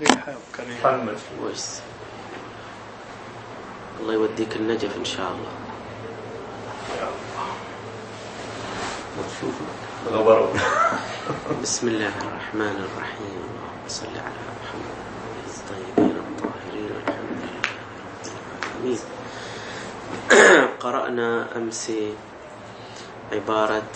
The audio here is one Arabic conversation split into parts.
محمد ويس. الله يوديك النجف إن شاء الله. بسم الله الرحمن الرحيم. اللهم صل على محمد الطيبين الطاهرين والحمد لله رب العالمين. قرأنا أمس عبارة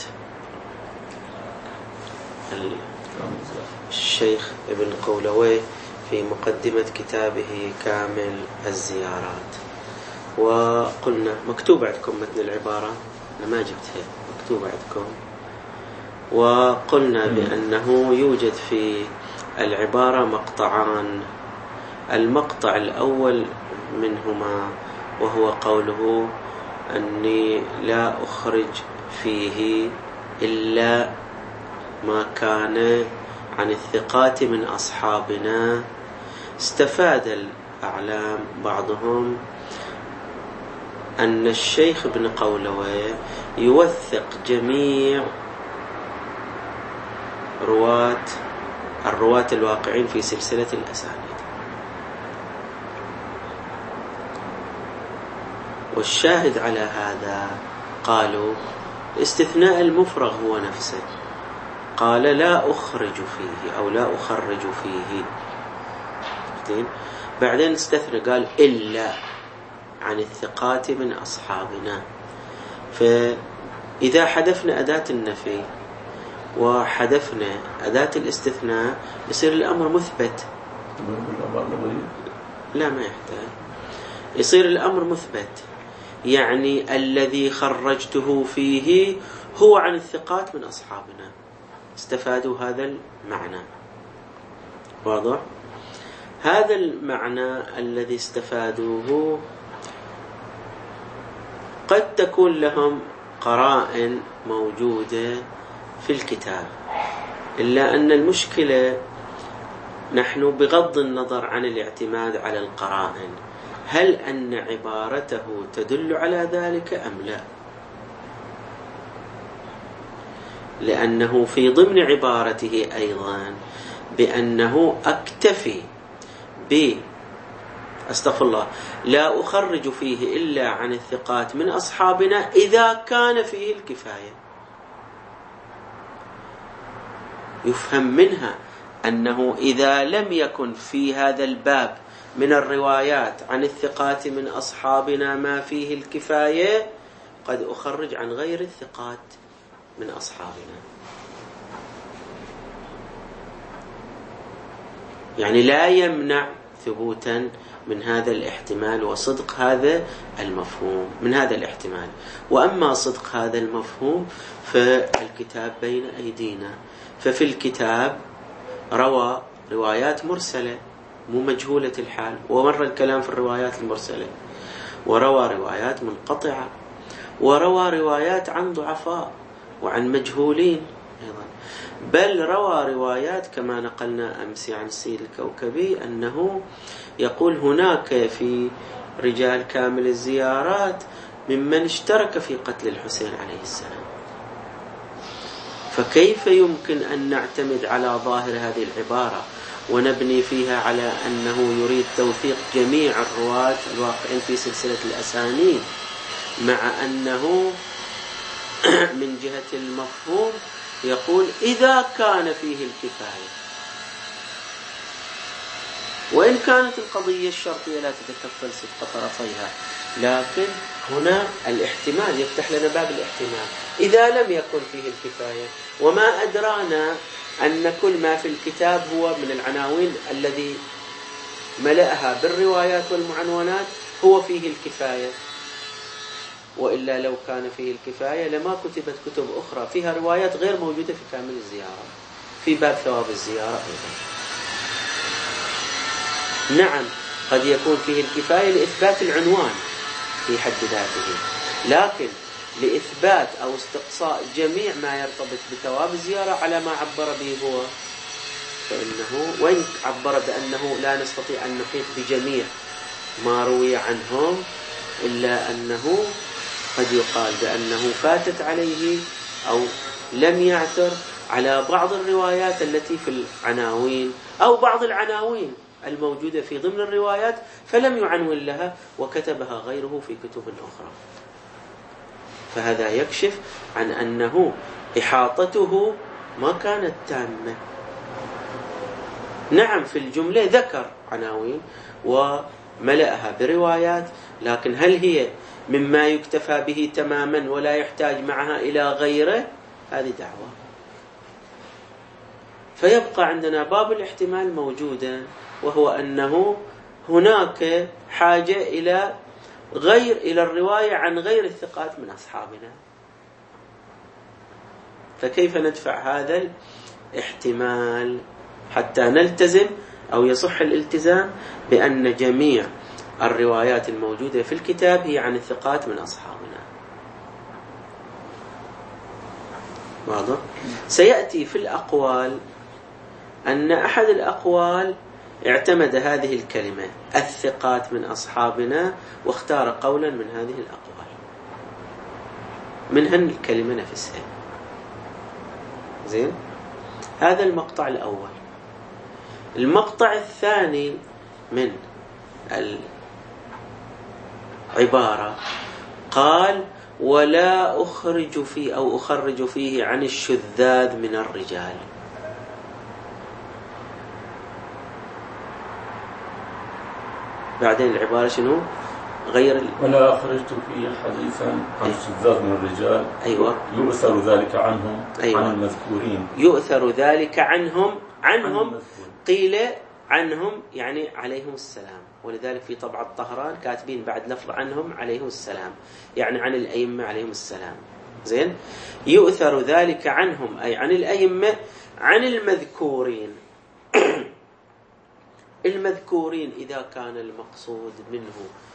الشيخ ابن قولوي في مقدمة كتابه كامل الزيارات، وقلنا مكتوب عندكم متن العبارة، أنا ما جبتها، مكتوب عندكم. وقلنا بأنه يوجد في العبارة مقطعان. المقطع الأول منهما وهو قوله أني لا أخرج فيه إلا ما كان عن الثقات من أصحابنا. استفاد الأعلام بعضهم أن الشيخ ابن قولوي يوثق جميع الرواة الواقعين في سلسلة الأسانيد، والشاهد على هذا قالوا استثناء المفرغ هو نفسه، قال لا أخرج فيه أو لا أخرج فيه، بعدين استثنى قال إلا عن الثقات من أصحابنا. فإذا حذفنا أداة النفي وحذفنا أداة الاستثناء يصير الأمر مثبت. لا ما يحتاج، يصير الأمر مثبت، يعني الذي خرجته فيه هو عن الثقات من أصحابنا. استفادوا هذا المعنى. واضح؟ هذا المعنى الذي استفادوه قد تكون لهم قرائن موجودة في الكتاب، إلا أن المشكلة نحن بغض النظر عن الاعتماد على القرائن، هل أن عبارته تدل على ذلك أم لا؟ لأنه في ضمن عبارته أيضا بأنه أكتفي أستغفر الله لا أخرج فيه إلا عن الثقات من أصحابنا إذا كان فيه الكفاية. يفهم منها أنه إذا لم يكن في هذا الباب من الروايات عن الثقات من أصحابنا ما فيه الكفاية قد أخرج عن غير الثقات من أصحابنا. يعني لا يمنع ثبوتا من هذا الاحتمال وصدق هذا المفهوم من هذا الاحتمال. وأما صدق هذا المفهوم فالكتاب بين أيدينا، ففي الكتاب روى روايات مرسلة مو مجهولة الحال، ومر الكلام في الروايات المرسلة، وروى روايات منقطعة، وروى روايات عن ضعفاء وعن مجهولين أيضا، بل روى روايات كما نقلنا أمس عن السيد الكوكبي أنه يقول هناك في رجال كامل الزيارات ممن اشترك في قتل الحسين عليه السلام. فكيف يمكن أن نعتمد على ظاهر هذه العبارة ونبني فيها على أنه يريد توثيق جميع الرواة الواقعين في سلسلة الأسانيد، مع أنه من جهة المفهوم يقول إذا كان فيه الكفاية، وإن كانت القضية الشرطية لا تتكفل صدق طرفيها، لكن هنا الاحتمال يفتح لنا باب الاحتمال إذا لم يكن فيه الكفاية. وما أدرانا أن كل ما في الكتاب هو من العناوين الذي ملأها بالروايات والمعنونات هو فيه الكفاية، وإلا لو كان فيه الكفاية لما كتبت كتب أخرى فيها روايات غير موجودة في كامل الزيارة في باب ثواب الزيارة أيضا. نعم قد يكون فيه الكفاية لإثبات العنوان في حد ذاته، لكن لإثبات أو استقصاء جميع ما يرتبط بثواب الزيارة على ما عبر به هو، فإنه وإن عبر بأنه لا نستطيع أن نحيط بجميع ما روي عنهم، إلا أنه قد يقال بأنه فاتت عليه أو لم يعثر على بعض الروايات التي في العناوين أو بعض العناوين الموجودة في ضمن الروايات فلم يعنون لها وكتبها غيره في كتب أخرى. فهذا يكشف عن أنه إحاطته ما كانت تامة. نعم في الجملة ذكر عناوين وملأها بروايات، لكن هل هي مما يكتفى به تماما ولا يحتاج معها إلى غيره؟ هذه دعوة. فيبقى عندنا باب الاحتمال موجودا، وهو أنه هناك حاجة إلى الرواية عن غير الثقات من أصحابنا. فكيف ندفع هذا الاحتمال حتى نلتزم أو يصح الالتزام بأن جميع الروايات الموجودة في الكتاب هي عن الثقات من أصحابنا؟ واضح؟ سيأتي في الأقوال أن أحد الأقوال اعتمد هذه الكلمة الثقات من أصحابنا واختار قولا من هذه الأقوال، منهن الكلمة نفسها. زين، هذا المقطع الأول. المقطع الثاني من العبارة قال: ولا أخرج فيه عن الشذاذ من الرجال. بعدين العبارة شنو؟ ولا أخرجت فيه حديثا عن الشذاذ من الرجال. أيوة. يؤثر ذلك عنهم. أيوة. عن المذكورين. يؤثر ذلك عنهم قيل عنهم يعني عليهم السلام، ولذلك في طبع الطهران كاتبين بعد لفظ عنهم عليهم السلام، يعني عن الأئمة عليهم السلام. زين، يؤثر ذلك عنهم أي عن الأئمة عن المذكورين. المذكورين إذا كان المقصود منه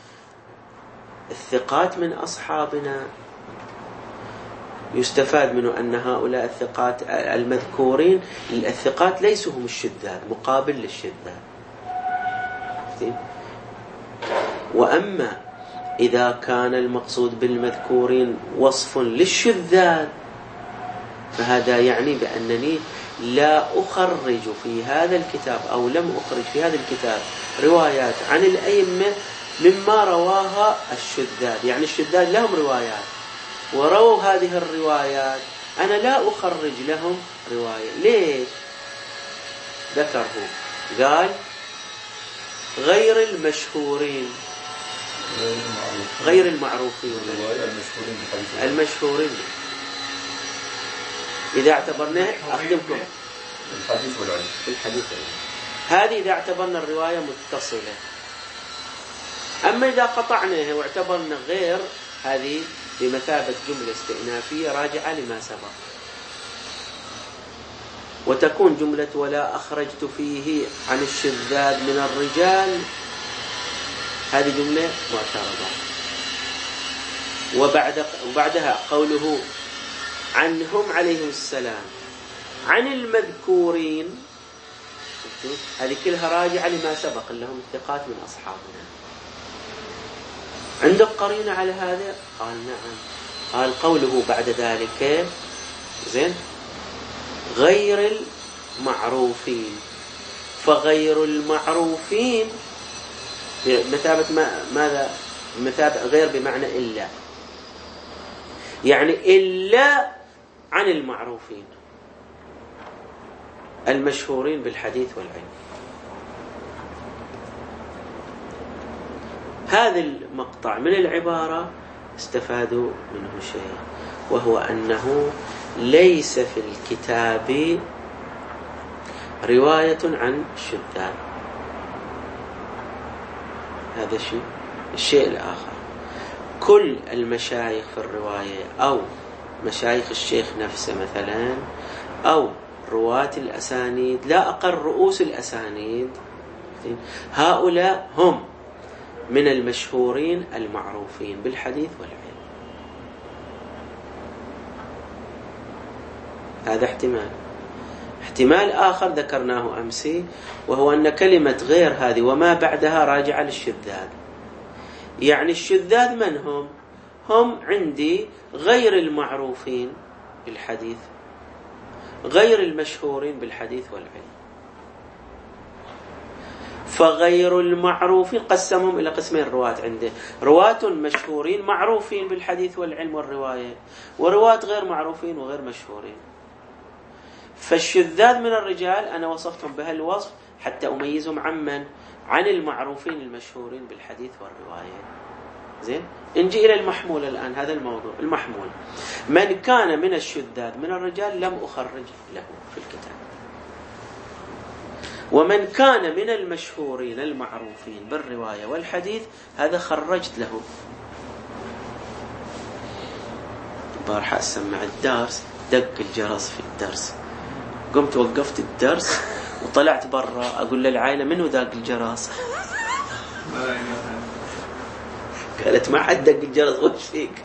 الثقات من أصحابنا يستفاد منه أن هؤلاء الثقات المذكورين الثقات ليسوا هم الشذاذ، مقابل للشذاذ. وأما إذا كان المقصود بالمذكورين وصف للشذاذ فهذا يعني بأنني لا أخرج في هذا الكتاب أو لم أخرج في هذا الكتاب روايات عن الأئمة مما رواها الشذاذ. يعني الشذاذ لهم روايات ورووا هذه الروايات، أنا لا أخرج لهم رواية. ليش؟ ذكره قال غير المشهورين غير المعروفين المشهورين. إذا اعتبرنا أخدمكم الحديث والعلم هذه إذا اعتبرنا الرواية متصلة. أما إذا قطعناها واعتبرنا غير، هذه بمثابة جملة استئنافية راجعة لما سبق، وتكون جملة ولا أخرجت فيه عن الشذاذ من الرجال هذه جملة معترضة. وبعدها قوله عنهم عليهم السلام عن المذكورين، هذه كلها راجعة لما سبق اللي هم الثقات من أصحابنا. عندك قرينة على هذا؟ قال نعم. قال قوله بعد ذلك زين غير المعروفين، فغير المعروفين بمثابة ماذا؟ بمثابة غير بمعنى إلا، يعني إلا عن المعروفين المشهورين بالحديث والعلم. هذا المقطع من العبارة استفادوا منه شيء، وهو أنه ليس في الكتاب رواية عن الشذاذ. هذا الشيء الآخر. كل المشايخ في الرواية أو مشايخ الشيخ نفسه مثلا أو رواة الأسانيد، لا أقل رؤوس الأسانيد، هؤلاء هم من المشهورين المعروفين بالحديث والعلم. هذا احتمال آخر ذكرناه أمسي، وهو أن كلمة غير هذه وما بعدها راجعة للشذاذ. يعني الشذاذ من هم؟ هم عندي غير المعروفين بالحديث، غير المشهورين بالحديث والعلم. فغير المعروفين قسمهم إلى قسمين رواة عنده: رواة مشهورين معروفين بالحديث والعلم والرواية، ورواة غير معروفين وغير مشهورين. فالشذاذ من الرجال أنا وصفتهم بهالوصف حتى أميزهم عن المعروفين المشهورين بالحديث والرواية. زين، نجي إلى المحمول الآن. هذا الموضوع المحمول: من كان من الشذاذ من الرجال لم أخرج له في الكتاب، ومن كان من المشهورين المعروفين بالرواية والحديث هذا خرجت له. بارحة أسمع الدرس، دق الجرس في الدرس، قمت وقفت الدرس وطلعت برا أقول للعائلة: منو دق الجرس؟ قالت: ما حد دق الجرس، وش فيك؟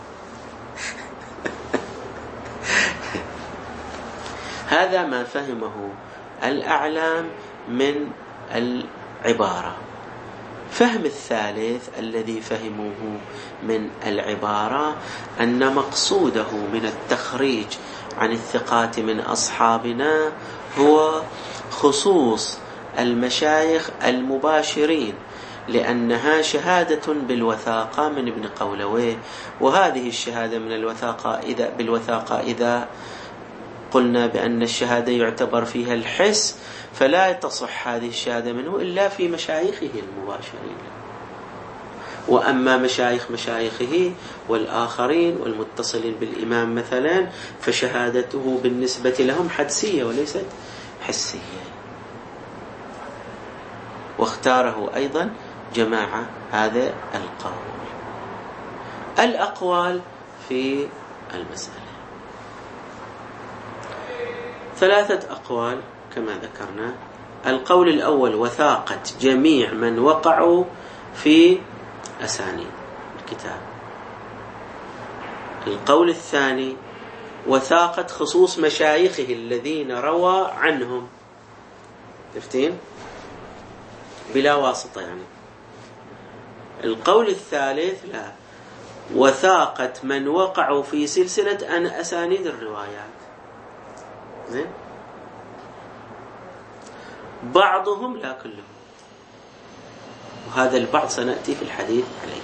هذا ما فهمه الأعلام من العبارة. فهم الثالث الذي فهموه من العبارة أن مقصوده من التخريج عن الثقات من أصحابنا هو خصوص المشايخ المباشرين، لأنها شهادة بالوثاقة من ابن قولويه، وهذه الشهادة من بالوثاقة إذا قلنا بأن الشهادة يعتبر فيها الحس، فلا تصح هذه الشهادة منه إلا في مشايخه المباشرين. وأما مشايخه والآخرين والمتصلين بالإمام مثلا فشهادته بالنسبة لهم حدسية وليست حسية. واختاره أيضا جماعة هذا القول. الأقوال في المسألة 3 أقوال كما ذكرنا. القول الأول: وثاقة جميع من وقعوا في أسانيد الكتاب. القول الثاني: وثاقة خصوص مشايخه الذين روى عنهم، تفتين بلا واسطة يعني. القول الثالث: لا، وثاقة من وقعوا في سلسلة أسانيد الروايات. زين، بعضهم لا كلهم، وهذا البعض سنأتي في الحديث عليه.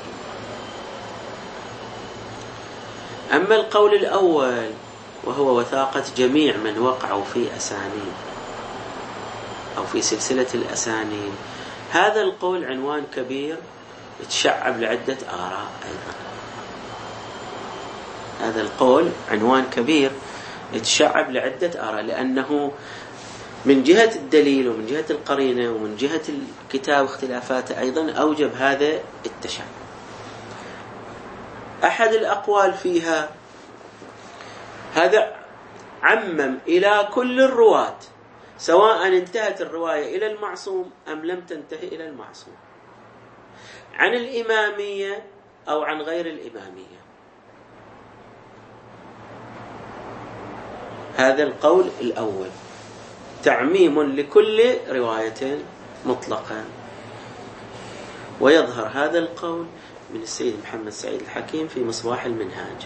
أما القول الأول وهو وثاقة جميع من وقعوا في أسانيد أو في سلسلة الأسانيد، هذا القول عنوان كبير يتشعب لعدة آراء أيضا. هذا القول عنوان كبير يتشعب لعدة آراء، لأنه من جهة الدليل ومن جهة القرينة ومن جهة الكتاب اختلافاته أيضا أوجب هذا التشعب. أحد الأقوال فيها هذا عمم إلى كل الرواة، سواء انتهت الرواية إلى المعصوم أم لم تنتهي إلى المعصوم، عن الإمامية أو عن غير الإمامية. هذا القول الأول، تعميم لكل رواية مطلقا. ويظهر هذا القول من السيد محمد سعيد الحكيم في مصباح المنهاج.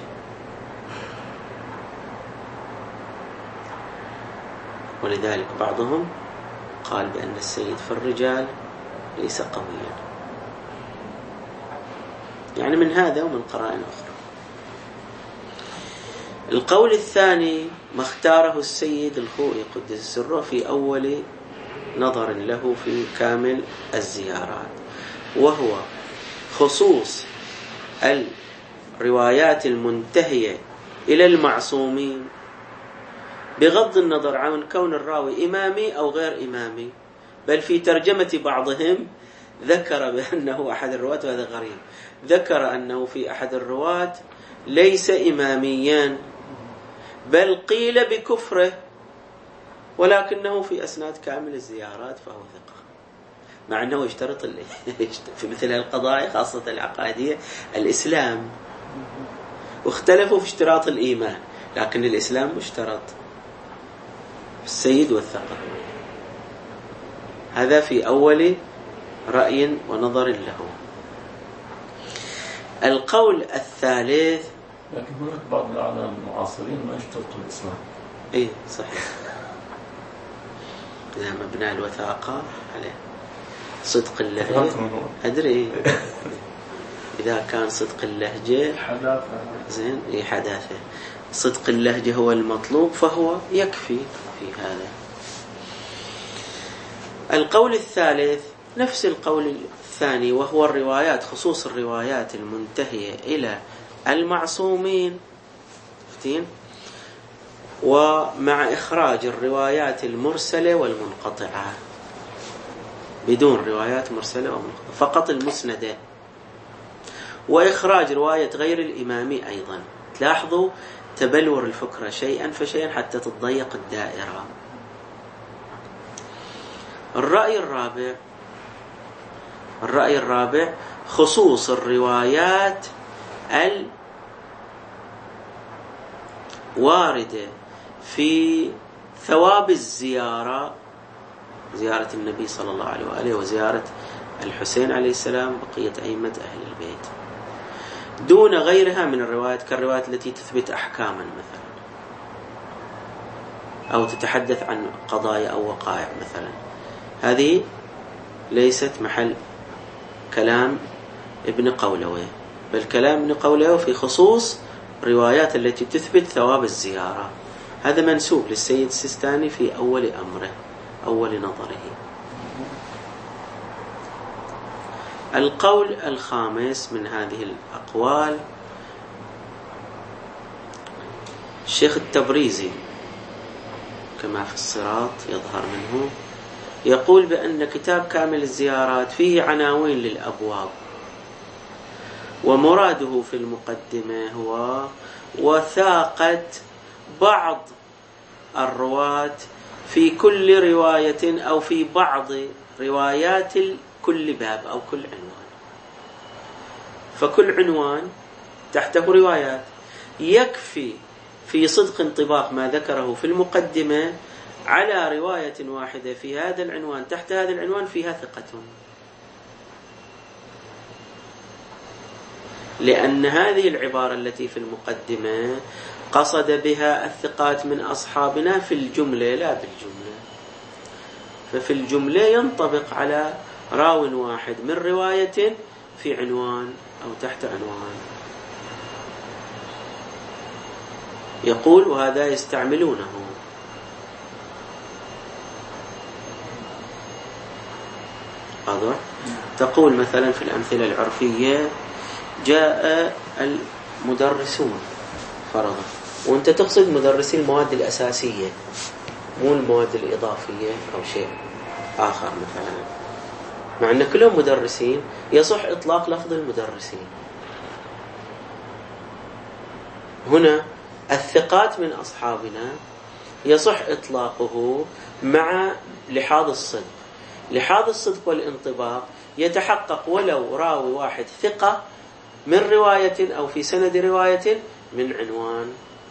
ولذلك بعضهم قال بأن السيد في الرجال ليس قويا، يعني من هذا ومن قرائن أخرى. القول الثاني ما اختاره السيد الخوئي قدس سره في أول نظر له في كامل الزيارات، وهو خصوص الروايات المنتهية إلى المعصومين بغض النظر عن كون الراوي إمامي أو غير إمامي. بل في ترجمة بعضهم ذكر بأنه أحد الرواة، وهذا غريب، ذكر أنه في أحد الرواة ليس إماميا، بل قيل بكفره، ولكنه في أسناد كامل الزيارات فهو ثقة، مع أنه يشترط في مثل القضايا خاصة العقائدية الإسلام، واختلفوا في اشتراط الإيمان، لكن الإسلام مشترط السيد والثقة. هذا في أول رأي ونظر له. القول الثالث، لكن هناك بعض الأعلام المعاصرين ما يشترطوا الإسلام. إيه صحيح، إذا مبنى الوثاقة عليه. صدق اللهجة أدري إذا كان صدق اللهجة زين حداثة، صدق اللهجة هو المطلوب فهو يكفي في هذا. القول الثالث نفس القول الثاني، وهو الروايات، خصوص الروايات المنتهية إلى المعصومين، ومع إخراج الروايات المرسلة والمنقطعة، بدون روايات مرسلة ومنقطعة، فقط المسندة، وإخراج رواية غير الإمام أيضا. تلاحظوا تبلور الفكرة شيئا فشيئا حتى تتضيق الدائرة. الرأي الرابع خصوص الروايات الواردة في ثواب الزيارة، زيارة النبي صلى الله عليه وآله وزيارة الحسين عليه السلام بقية أئمة أهل البيت، دون غيرها من الروايات، كالروايات التي تثبت أحكاما مثلا أو تتحدث عن قضايا أو وقائع مثلا. هذه ليست محل كلام ابن قولوي، بل كلام ابن قولوي في خصوص الروايات التي تثبت ثواب الزيارة. هذا منسوب للسيد السيستاني في أول أمره، أول نظره. القول الخامس من هذه الأقوال الشيخ التبريزي كما في الصراط يظهر منه، يقول بأن كتاب كامل الزيارات فيه عناوين للأبواب، ومراده في المقدمة هو وثاقة بعض الرواة في كل رواية أو في بعض روايات كل باب أو كل عنوان، فكل عنوان تحته روايات. يكفي في صدق انطباق ما ذكره في المقدمة على رواية واحدة في هذا العنوان تحت هذا العنوان فيها ثقة، لأن هذه العبارة التي في المقدمة قصد بها الثقات من أصحابنا في الجملة لا بالجملة، ففي الجملة ينطبق على راو واحد من رواية في عنوان أو تحت عنوان. يقول وهذا يستعملونه. واضح؟ تقول مثلا في الأمثلة العرفية جاء المدرسون فرضا، وانت تقصد مدرسي المواد الأساسية مو المواد الإضافية أو شيء آخر مثلا، مع أن كلهم مدرسين، يصح إطلاق لفظ المدرسين. هنا الثقات من أصحابنا يصح إطلاقه مع لحاظ الصدق. لحاظ الصدق والانطباق يتحقق ولو راوي واحد ثقة من رواية أو في سند رواية من عنوان.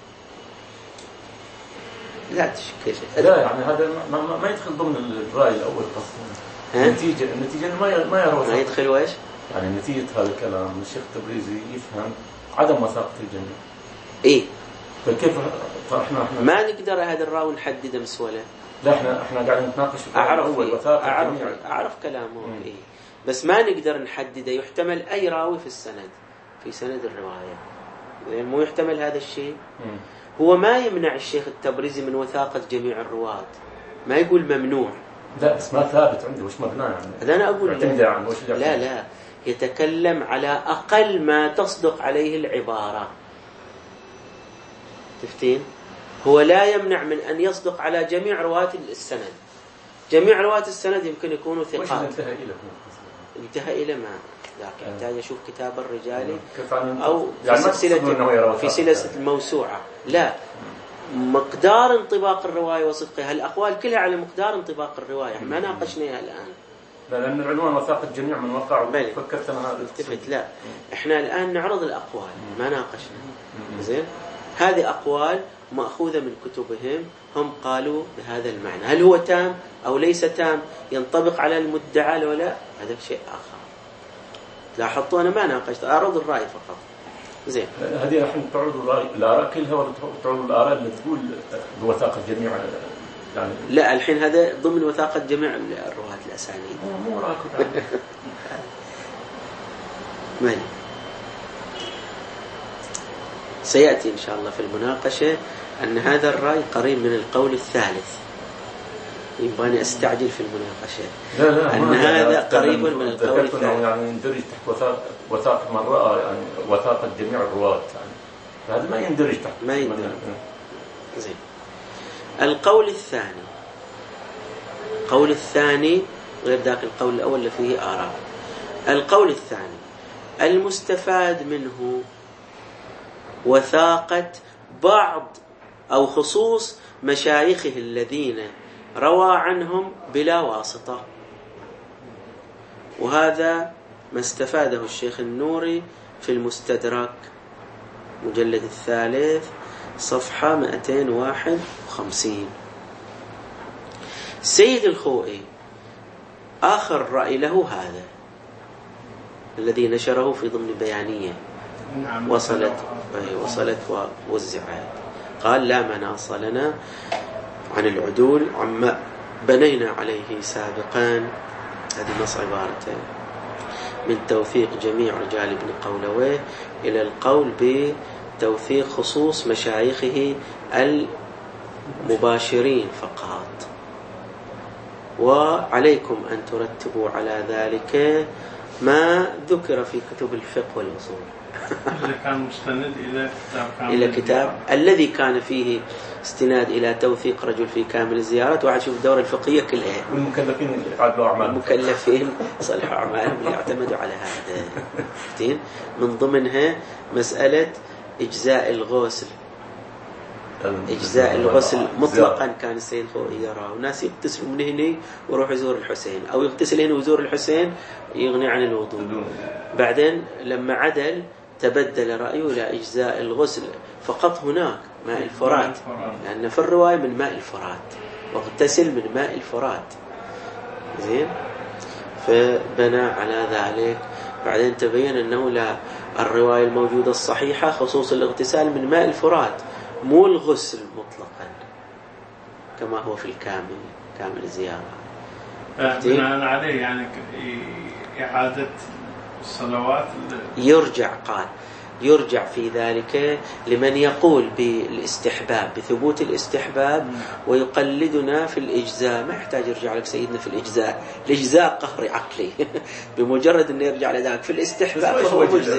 لا تشكل، لا يعني هذا ما يدخل ضمن الرأي الأول قصدا. النتيجة ما يروى، ما يدخل وإيش؟ يعني نتيجة هذا الكلام الشيخ التبريزي يفهم عدم وثاقة الجميع. إيه؟ فكيف احنا ما نقدر هذا الراوي نحدده مسوله. لا احنا قاعدين نتناقش في أعرف كلامه. إيه؟ بس ما نقدر نحدده. يحتمل أي راوي في السند، في سند الرواية، يعني مو يحتمل هذا الشيء. هو ما يمنع الشيخ التبريزي من وثاقة جميع الرواة، ما يقول ممنوع. لا بس ما ثابت عنده وش مبنى يعني. هذا أنا أقول لا يتكلم على أقل ما تصدق عليه العبارة. تفتين؟ هو لا يمنع من أن يصدق على جميع رواة السند. جميع رواة السند يمكن يكونوا ثقات. انتهى إلى ما يحتاج أشوف كتاب الرجالي أو في سلسلة الموسوعة. لا، مقدار انطباق الرواية وصدقها، الأقوال كلها على مقدار انطباق الرواية، ما ناقشناها الآن. لأن العنوان وثاقة جميع من وقع. فكرت أنا هذا التفت. لا، إحنا الآن نعرض الأقوال، ما ناقشنا. زين، هذه أقوال مأخوذة من كتبهم، هم قالوا بهذا المعنى. هل هو تام أو ليس تام، ينطبق على المدعى ولا لا، هذا شيء آخر. لاحظتوا أنا ما ناقشت، أعرض الرأي فقط. زين، هذه نحن تعرض الآراء كلها، ولا تعرض الآراء اللي تقول بوثاقة جميع يعني لا الحين هذا ضمن وثاقة جميع الرواة الأسانيد. مو راكب من سيأتي إن شاء الله في المناقشة أن هذا الرأي قريب من القول الثالث. يبغاني أستعجل في المناقشة. لا أن هذا قريب من القول الثالث. يعني يندرج تحت وثاقة من رأى، يعني وثاقة جميع الرواة، يعني هذا ما يندرج تحت. ما يندرج. زين. القول الثاني، القول الثاني غير ذاك القول الأول اللي فيه آراء. القول الثاني المستفاد منه وثاقة بعض أو خصوص مشايخه الذين روى عنهم بلا واسطة، وهذا ما استفاده الشيخ النوري في المستدرك مجلد 3 صفحة 251. سيد الخوئي آخر رأي له هذا الذي نشره في ضمن بيانية وصلت ووزعت. قال لا مناص لنا عن العدول عما بنينا عليه سابقا، هذه نص عبارته، من توثيق جميع رجال ابن قولويه إلى القول بتوثيق خصوص مشايخه المباشرين فقط. وعليكم أن ترتبوا على ذلك ما ذكر في كتب الفقه والأصول. اللي كان مستند إلى كتاب الذي كان فيه استناد إلى توثيق رجل في كامل الزيارات. واحد شوف الدورة الفقهية كلها، والمكلفين اللي يعدلوا أعمالهم، المكلفين صلحوا أعمالهم اللي يعتمدوا على هذا. من ضمنها مسألة إجزاء الغسل. إجزاء الغسل مطلقا كان السيد الخوئي يراه، وناس يغتسلوا من هنا ويروح يزور الحسين، أو يغتسل هنا ويزور الحسين يغني عن الوضوء. بعدين لما عدل تبدل رأيه إلى إجزاء الغسل فقط هناك ماء الفرات، لأن في الرواية من ماء الفرات، واغتسل من ماء الفرات. زين، فبنى على ذلك. بعدين تبين أنه لا، الرواية الموجودة الصحيحة خصوص الاغتسال من ماء الفرات، مو الغسل مطلقا كما هو في كامل الزيارة. بناء عليه يعني إعادة الصلوات يرجع في ذلك لمن يقول بالاستحباب، بثبوت الاستحباب، ويقلدنا في الإجزاء. ما يحتاج يرجع لك سيدنا في الإجزاء قهر عقلي بمجرد أن يرجع لذلك في الاستحباب فهو مجزئ.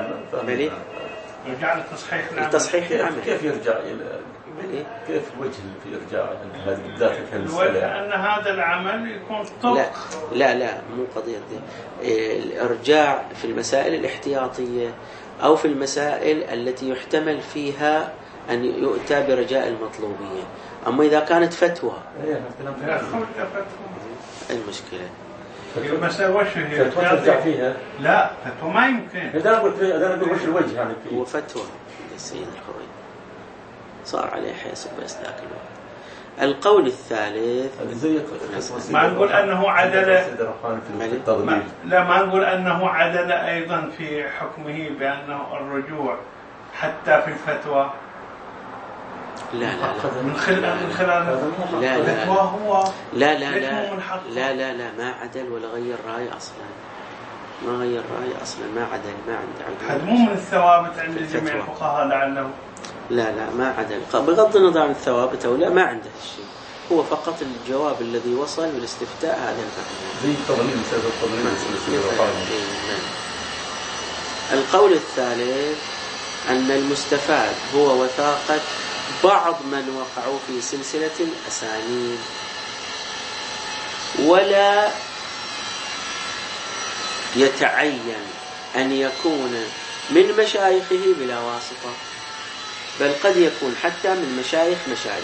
يرجع لتصحيح العمل. كيف يرجع كيف الوجه في إرجاع هذه بالذات أن هذا العمل يكون طبق؟ لا مو قضية دي. الإرجاع في المسائل الاحتياطية أو في المسائل التي يحتمل فيها أن يؤتى برجاء المطلوبية. أما إذا كانت فتوى المشكلة ترجع فيها. لا فتوى ما يمكن. إذا أقول وش الوجه يعني فيه؟ هو فتوى السيد الخوئي صار عليه حيث بس ذاك الوقت. القول الثالث ما نقول أنه عدل، لا ما نقول أنه عدل أيضا في حكمه بأنه الرجوع حتى في الفتوى. لا من خلال الفتوى هو لا ما عدل ولا غير رأي أصلا، ما غير رأي أصلا، ما عدل، ما عنده. هذا مو من الثوابت عند جميع الفقهاء لعله. لا ما عدل، بغض النظر عن الثوابت أو لا، ما عنده الشيء، هو فقط الجواب الذي وصل بالاستفتاء هذا المعنى. القول الثالث أن المستفاد هو وثاقة بعض من وقعوا في سلسلة الأسانيد، ولا يتعين أن يكون من مشايخه بلا واسطة، بل قد يكون حتى من مشايخه.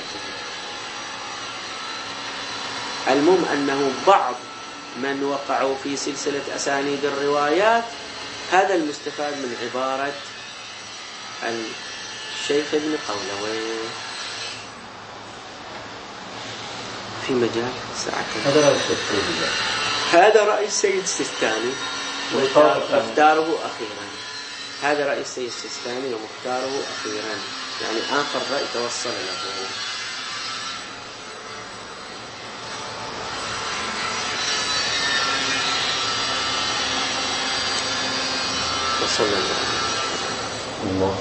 المهم أنه بعض من وقعوا في سلسلة أسانيد الروايات، هذا المستفاد من عبارة الشيخ ابن قولويه. في مجال ساعتين. هذا رأي السيد السيستاني ومختاره أخيرا. هذا رأي السيد السيستاني ومختاره أخيرا، يعني آخر رأي توصل له. وصلى الله.